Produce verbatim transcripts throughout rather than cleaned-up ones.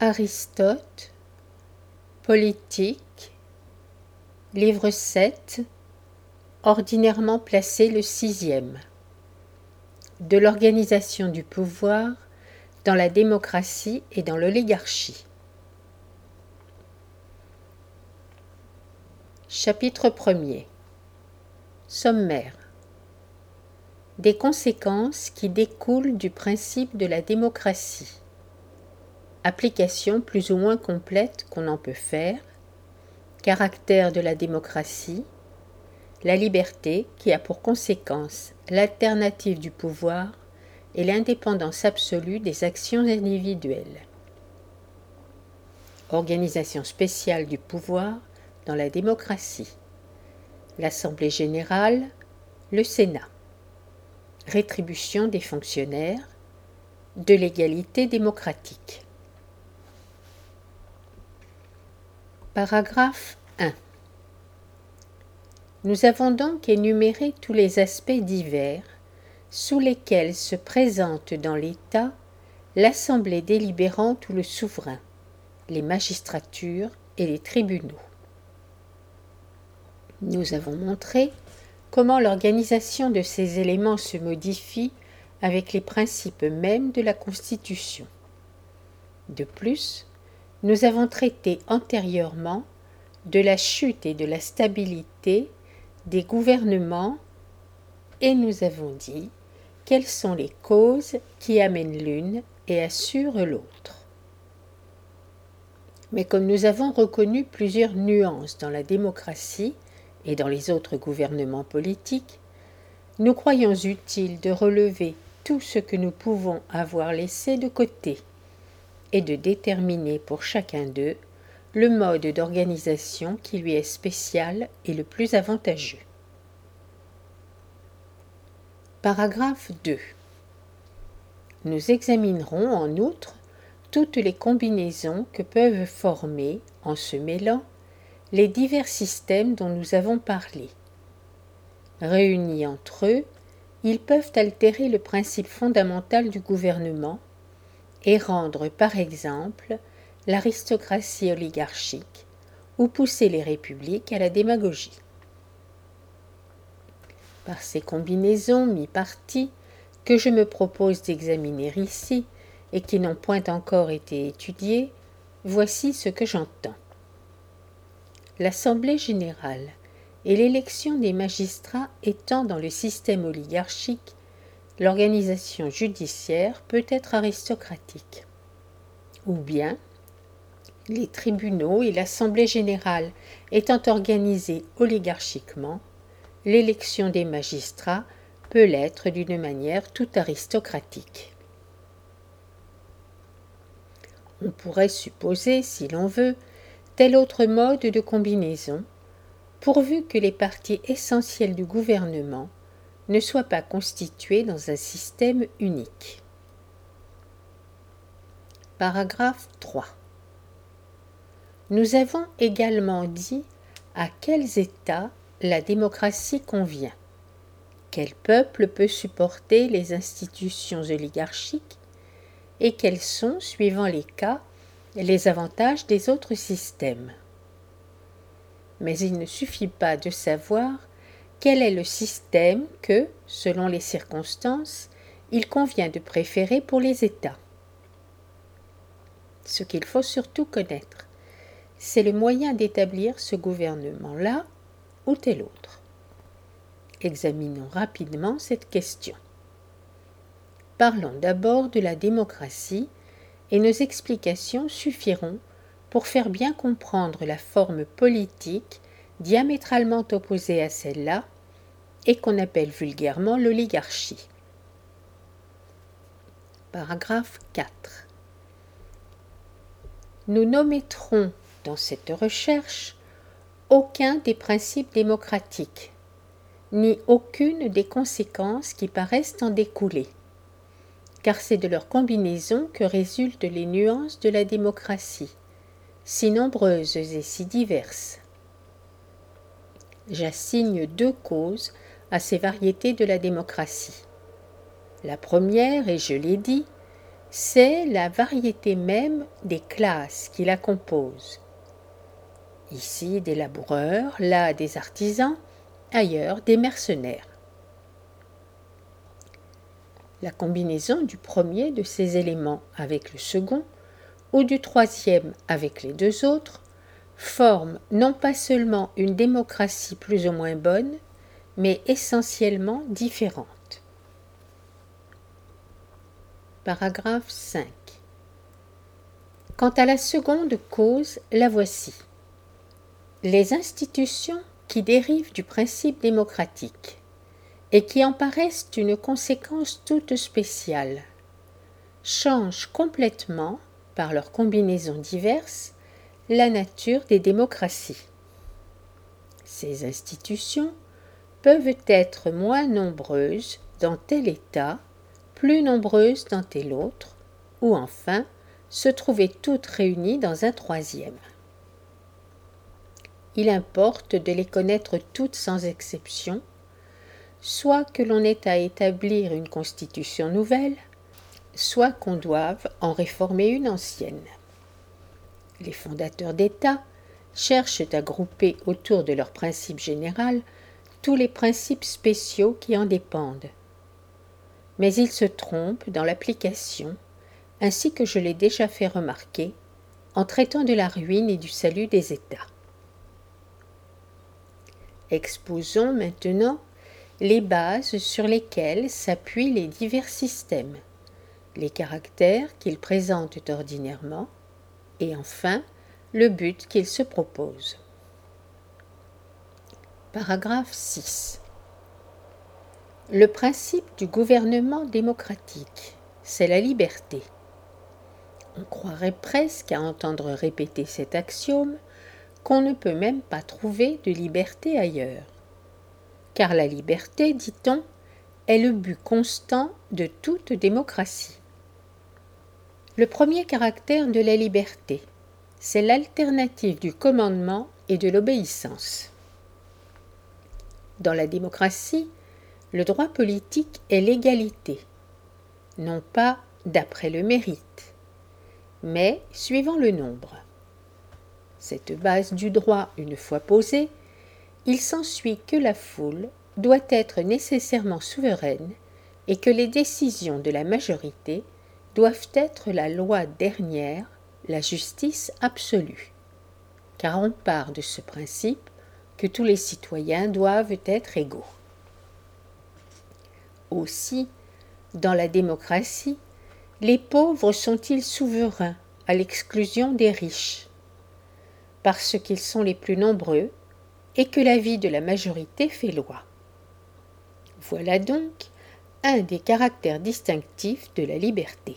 Aristote, Politique, livre sept, ordinairement placé le sixième. De l'organisation du pouvoir dans la démocratie et dans l'oligarchie. Chapitre premier. Sommaire. Des conséquences qui découlent du principe de la démocratie. Application plus ou moins complète qu'on en peut faire. Caractère de la démocratie. La liberté qui a pour conséquence l'alternative du pouvoir et l'indépendance absolue des actions individuelles. Organisation spéciale du pouvoir dans la démocratie. L'Assemblée générale, le Sénat. Rétribution des fonctionnaires, de l'égalité démocratique. Paragraphe un. Nous avons donc énuméré tous les aspects divers sous lesquels se présente dans l'État l'Assemblée délibérante ou le souverain, les magistratures et les tribunaux. Nous avons montré comment l'organisation de ces éléments se modifie avec les principes mêmes de la Constitution. De plus, nous avons traité antérieurement de la chute et de la stabilité des gouvernements et nous avons dit quelles sont les causes qui amènent l'une et assurent l'autre. Mais comme nous avons reconnu plusieurs nuances dans la démocratie et dans les autres gouvernements politiques, nous croyons utile de relever tout ce que nous pouvons avoir laissé de côté et de déterminer pour chacun d'eux le mode d'organisation qui lui est spécial et le plus avantageux. Paragraphe deux. Nous examinerons en outre toutes les combinaisons que peuvent former, en se mêlant, les divers systèmes dont nous avons parlé. Réunis entre eux, ils peuvent altérer le principe fondamental du gouvernement et rendre, par exemple, l'aristocratie oligarchique ou pousser les républiques à la démagogie. Par ces combinaisons mi-parties que je me propose d'examiner ici et qui n'ont point encore été étudiées, voici ce que j'entends. L'Assemblée générale et l'élection des magistrats étant dans le système oligarchique, l'organisation judiciaire peut être aristocratique. Ou bien, les tribunaux et l'Assemblée générale étant organisés oligarchiquement, l'élection des magistrats peut l'être d'une manière tout aristocratique. On pourrait supposer, si l'on veut, tel autre mode de combinaison, pourvu que les parties essentielles du gouvernement ne soient pas constituées dans un système unique. Paragraphe trois. Nous avons également dit à quels États la démocratie convient, quel peuple peut supporter les institutions oligarchiques et quels sont, suivant les cas, les avantages des autres systèmes. Mais il ne suffit pas de savoir quel est le système que, selon les circonstances, il convient de préférer pour les États. Ce qu'il faut surtout connaître, c'est le moyen d'établir ce gouvernement-là ou tel autre. Examinons rapidement cette question. Parlons d'abord de la démocratie et nos explications suffiront pour faire bien comprendre la forme politique diamétralement opposée à celle-là et qu'on appelle vulgairement l'oligarchie. Paragraphe quatre. Nous n'omettrons dans cette recherche aucun des principes démocratiques, ni aucune des conséquences qui paraissent en découler, car c'est de leur combinaison que résultent les nuances de la démocratie, si nombreuses et si diverses. J'assigne deux causes à ces variétés de la démocratie. La première, et je l'ai dit, c'est la variété même des classes qui la composent. Ici des laboureurs, là des artisans, ailleurs des mercenaires. La combinaison du premier de ces éléments avec le second, ou du troisième avec les deux autres, forme non pas seulement une démocratie plus ou moins bonne, mais essentiellement différente. Paragraphe cinq. Quant à la seconde cause, la voici. Les institutions qui dérivent du principe démocratique et qui en paraissent une conséquence toute spéciale changent complètement, par leurs combinaisons diverses, la nature des démocraties. Ces institutions peuvent être moins nombreuses dans tel État, plus nombreuses dans tel autre, ou enfin se trouver toutes réunies dans un troisième. Il importe de les connaître toutes sans exception, soit que l'on ait à établir une constitution nouvelle, soit qu'on doive en réformer une ancienne. Les fondateurs d'États cherchent à grouper autour de leur principe général tous les principes spéciaux qui en dépendent. Mais ils se trompent dans l'application, ainsi que je l'ai déjà fait remarquer, en traitant de la ruine et du salut des États. Exposons maintenant les bases sur lesquelles s'appuient les divers systèmes, les caractères qu'ils présentent ordinairement, et enfin le but qu'ils se proposent. Paragraphe six. Le principe du gouvernement démocratique, c'est la liberté. On croirait presque à entendre répéter cet axiome qu'on ne peut même pas trouver de liberté ailleurs. Car la liberté, dit-on, est le but constant de toute démocratie. Le premier caractère de la liberté, c'est l'alternative du commandement et de l'obéissance. Dans la démocratie, le droit politique est l'égalité, non pas d'après le mérite, mais suivant le nombre. Cette base du droit une fois posée, il s'ensuit que la foule doit être nécessairement souveraine et que les décisions de la majorité doivent être la loi dernière, la justice absolue. Car on part de ce principe que tous les citoyens doivent être égaux. Aussi, dans la démocratie, les pauvres sont-ils souverains à l'exclusion des riches, parce qu'ils sont les plus nombreux et que la vie de la majorité fait loi. Voilà donc un des caractères distinctifs de la liberté.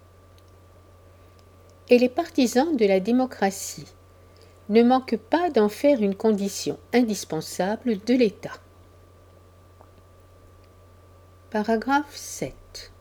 Et les partisans de la démocratie ne manquent pas d'en faire une condition indispensable de l'État. Paragraphe sept.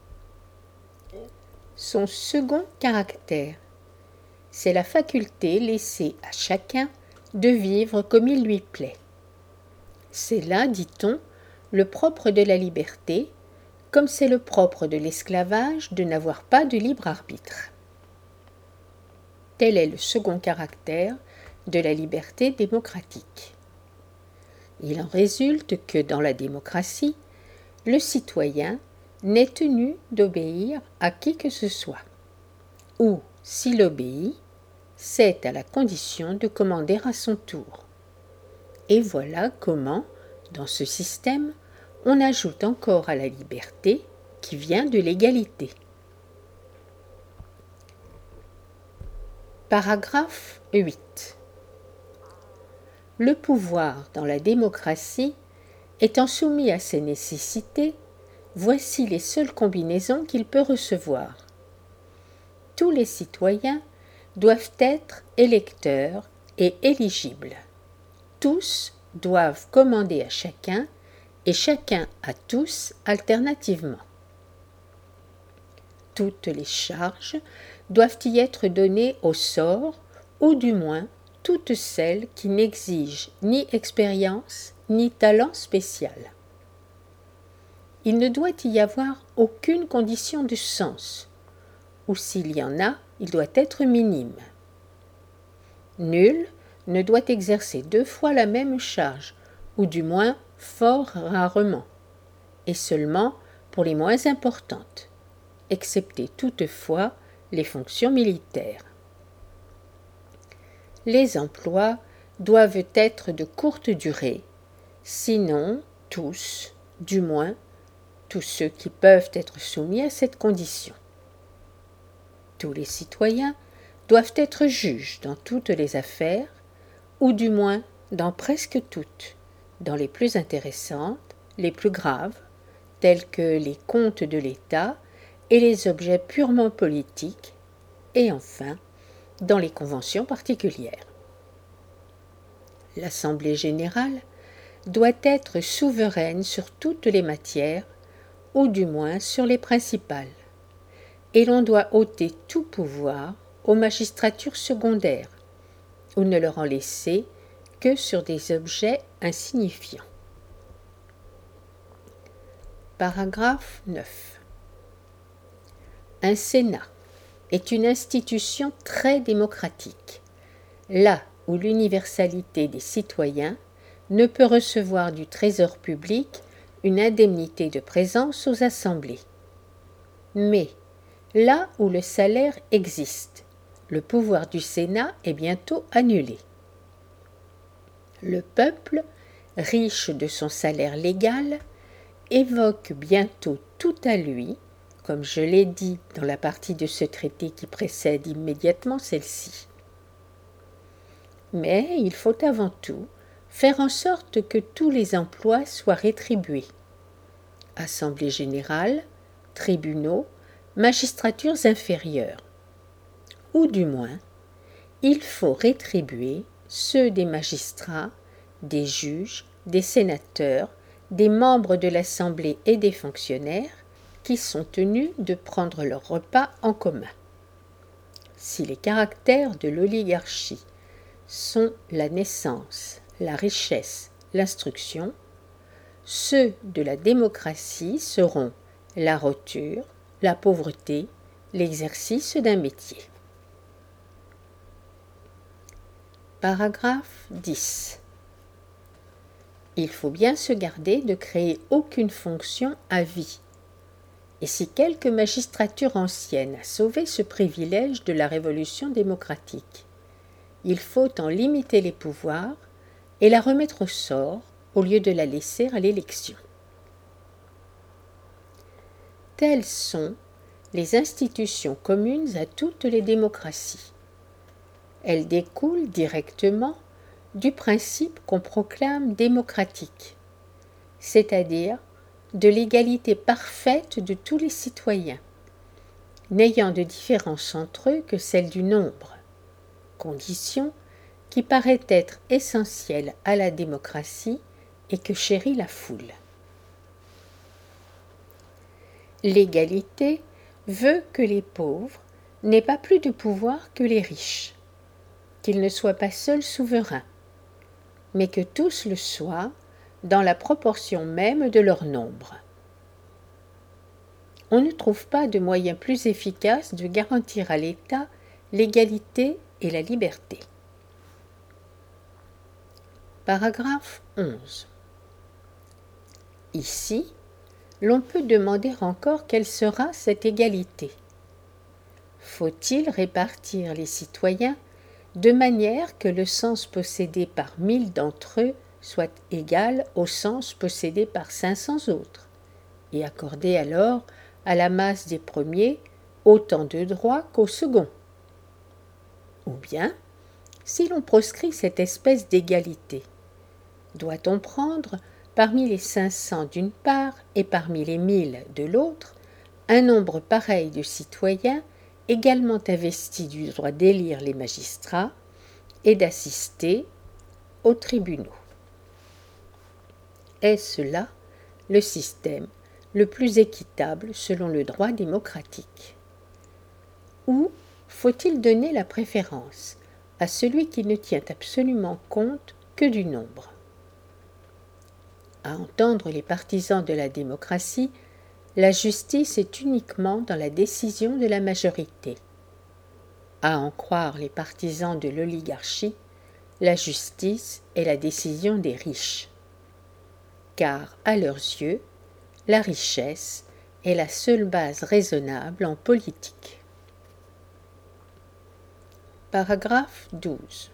Son second caractère, c'est la faculté laissée à chacun de vivre comme il lui plaît. C'est là, dit-on, le propre de la liberté, comme c'est le propre de l'esclavage de n'avoir pas de libre arbitre. Tel est le second caractère de la liberté démocratique. Il en résulte que dans la démocratie, le citoyen n'est tenu d'obéir à qui que ce soit, ou, s'il obéit, c'est à la condition de commander à son tour. Et voilà comment, dans ce système, on ajoute encore à la liberté qui vient de l'égalité. Paragraphe huit. Le pouvoir dans la démocratie étant soumis à ses nécessités, voici les seules combinaisons qu'il peut recevoir. Tous les citoyens doivent être électeurs et éligibles. Tous doivent commander à chacun et chacun à tous alternativement. Toutes les charges doivent y être données au sort, ou du moins toutes celles qui n'exigent ni expérience ni talent spécial. Il ne doit y avoir aucune condition de sens, ou s'il y en a, il doit être minime. Nul ne doit exercer deux fois la même charge, ou du moins fort rarement, et seulement pour les moins importantes, excepté toutefois les fonctions militaires. Les emplois doivent être de courte durée, sinon tous, du moins tous ceux qui peuvent être soumis à cette condition. Tous les citoyens doivent être juges dans toutes les affaires, ou du moins dans presque toutes, dans les plus intéressantes, les plus graves, tels que les comptes de l'État et les objets purement politiques, et enfin dans les conventions particulières. L'Assemblée générale doit être souveraine sur toutes les matières, ou du moins sur les principales, et l'on doit ôter tout pouvoir aux magistratures secondaires, ou ne leur en laisser que sur des objets insignifiants. Paragraphe neuf. Un Sénat est une institution très démocratique, là où l'universalité des citoyens ne peut recevoir du Trésor public une indemnité de présence aux assemblées. Mais, là où le salaire existe, le pouvoir du Sénat est bientôt annulé. Le peuple, riche de son salaire légal, évoque bientôt tout à lui, comme je l'ai dit dans la partie de ce traité qui précède immédiatement celle-ci. Mais il faut avant tout faire en sorte que tous les emplois soient rétribués. Assemblée générale, tribunaux, magistratures inférieures. Ou du moins, il faut rétribuer ceux des magistrats, des juges, des sénateurs, des membres de l'Assemblée et des fonctionnaires qui sont tenus de prendre leur repas en commun. Si les caractères de l'oligarchie sont la naissance, la richesse, l'instruction, ceux de la démocratie seront la roture, la pauvreté, l'exercice d'un métier. Paragraphe dix. Il faut bien se garder de créer aucune fonction à vie. Et si quelque magistrature ancienne a sauvé ce privilège de la révolution démocratique, il faut en limiter les pouvoirs et la remettre au sort au lieu de la laisser à l'élection. Telles sont les institutions communes à toutes les démocraties. Elles découlent directement du principe qu'on proclame démocratique, c'est-à-dire de l'égalité parfaite de tous les citoyens, n'ayant de différence entre eux que celle du nombre, condition qui paraît être essentielle à la démocratie et que chérit la foule. L'égalité veut que les pauvres n'aient pas plus de pouvoir que les riches, qu'ils ne soient pas seuls souverains, mais que tous le soient dans la proportion même de leur nombre. On ne trouve pas de moyen plus efficace de garantir à l'État l'égalité et la liberté. Paragraphe onze. Ici, l'on peut demander encore quelle sera cette égalité. Faut-il répartir les citoyens de manière que le sens possédé par mille d'entre eux soit égal au sens possédé par cinq cents autres, et accorder alors à la masse des premiers autant de droits qu'aux seconds? Ou bien, si l'on proscrit cette espèce d'égalité, doit-on prendre parmi les cinq cents d'une part et parmi les mille de l'autre un nombre pareil de citoyens également investis du droit d'élire les magistrats et d'assister aux tribunaux? Est-ce là le système le plus équitable selon le droit démocratique? Ou faut-il donner la préférence à celui qui ne tient absolument compte que du nombre? À entendre les partisans de la démocratie, la justice est uniquement dans la décision de la majorité. À en croire les partisans de l'oligarchie, la justice est la décision des riches. Car, à leurs yeux, la richesse est la seule base raisonnable en politique. Paragraphe douze.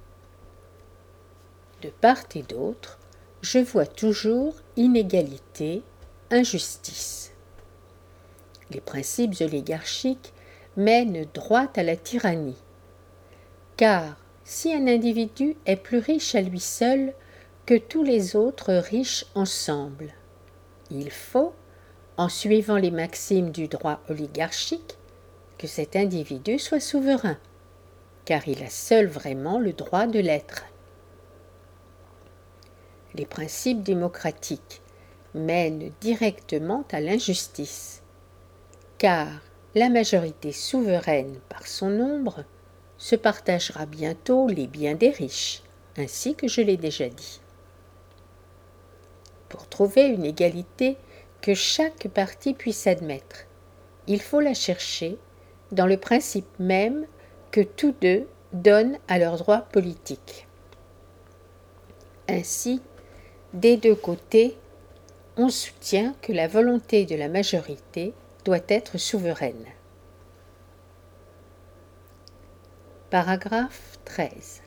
De part et d'autre, je vois toujours inégalité, injustice. Les principes oligarchiques mènent droit à la tyrannie. Car si un individu est plus riche à lui seul que tous les autres riches ensemble, il faut, en suivant les maximes du droit oligarchique, que cet individu soit souverain, car il a seul vraiment le droit de l'être. Les principes démocratiques mènent directement à l'injustice, car la majorité souveraine, par son nombre, se partagera bientôt les biens des riches, ainsi que je l'ai déjà dit. Pour trouver une égalité que chaque parti puisse admettre, il faut la chercher dans le principe même que tous deux donnent à leurs droits politiques. Ainsi, des deux côtés, on soutient que la volonté de la majorité doit être souveraine. Paragraphe treize.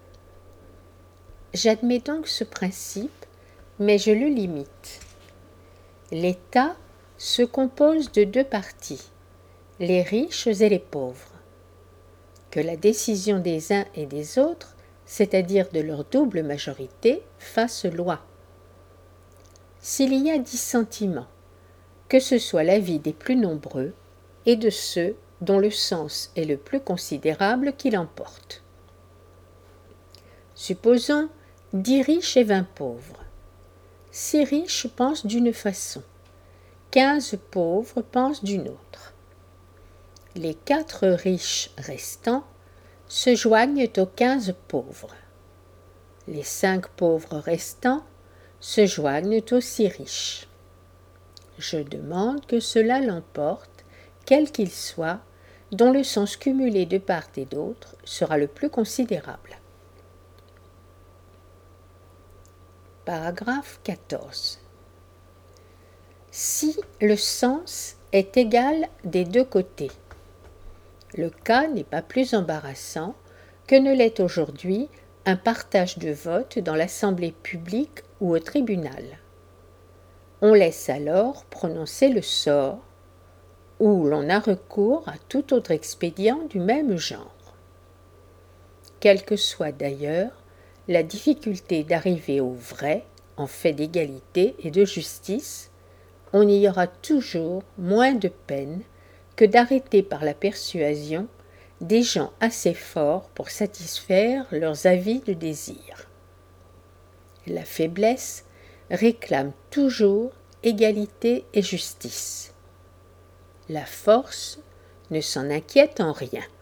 J'admets donc ce principe, mais je le limite. L'État se compose de deux parties, les riches et les pauvres. Que la décision des uns et des autres, c'est-à-dire de leur double majorité, fasse loi. S'il y a dissentiment, que ce soit l'avis des plus nombreux et de ceux dont le sens est le plus considérable qui l'emporte. Supposons dix riches et vingt pauvres. Six riches pensent d'une façon, quinze pauvres pensent d'une autre. Les quatre riches restants se joignent aux quinze pauvres. Les cinq pauvres restants se joignent aux six riches. Je demande que cela l'emporte, quel qu'il soit, dont le sens cumulé de part et d'autre sera le plus considérable. Paragraphe quatorze. Si le sens est égal des deux côtés, le cas n'est pas plus embarrassant que ne l'est aujourd'hui un partage de vote dans l'assemblée publique ou au tribunal. On laisse alors prononcer le sort, ou l'on a recours à tout autre expédient du même genre. Quelle que soit d'ailleurs la difficulté d'arriver au vrai en fait d'égalité et de justice, on y aura toujours moins de peine que d'arrêter par la persuasion des gens assez forts pour satisfaire leurs avides désirs. La faiblesse réclame toujours égalité et justice. La force ne s'en inquiète en rien.